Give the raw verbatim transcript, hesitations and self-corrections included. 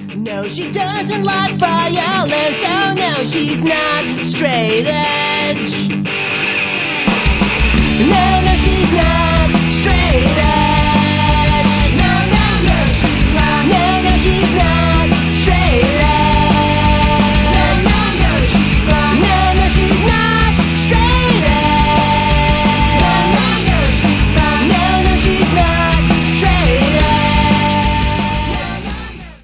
No, she doesn't like violence. Oh no, she's not straight edge. No.